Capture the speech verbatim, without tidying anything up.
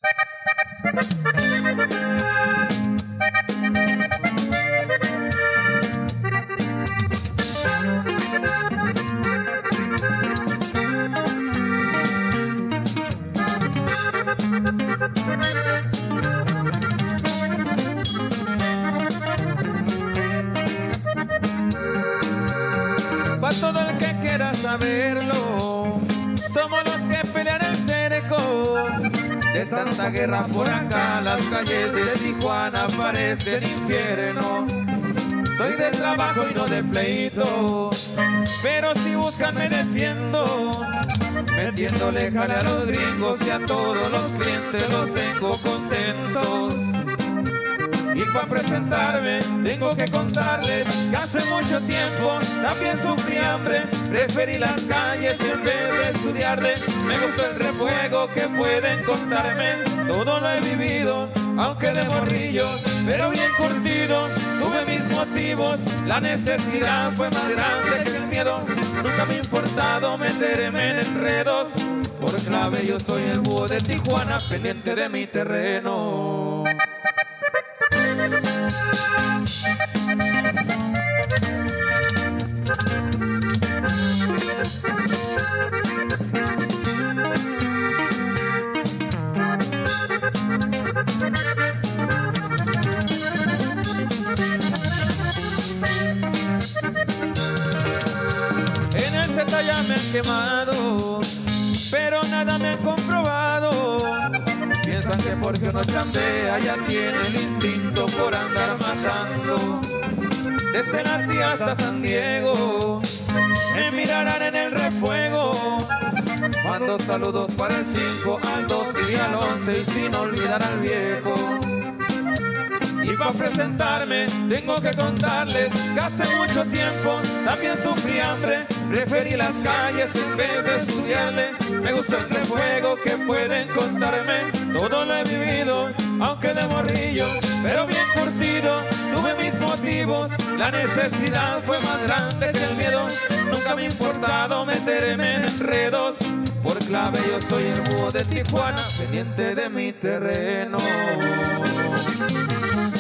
Pa' todo el que quiera saberlo, somos los que pelean el cerco. De tanta guerra por acá, las calles de Tijuana parecen infierno. Soy de trabajo y no de pleito, pero si buscan me defiendo. Metiéndole jale a los gringos y a todos los clientes los tengo contentos. Y para presentarme tengo que contarles que hace mucho tiempo también sufrí hambre. Preferí las calles en vez de estudiarle. Me gustó el refuego que pueden contarme. Todo lo he vivido, aunque de morrillo, pero bien curtido. Tuve mis motivos, la necesidad fue más grande que el miedo. Nunca me ha importado meterme en enredos. Por clave yo soy el búho de Tijuana, pendiente de mi terreno. En el Z ya me han quemado, pero nada me han comprobado. Piensan que porque uno chambea ya tiene el instinto por andar matando. Desde Nati hasta San Diego me mirarán en el refuego. Mando saludos para el cinco, al dos y al once, y sin olvidar al viejo. Y para presentarme tengo que contarles que hace mucho tiempo también sufrí hambre. Preferí las calles en vez de estudiarle. Me gusta el refuego que pueden contarme. Todo lo he vivido, aunque de morrillo, pero bien curtido. Tuve mis motivos, la necesidad fue más grande que el miedo. Nunca me ha importado meterme en enredos. Por clave yo soy el búho de Tijuana, pendiente de mi terreno.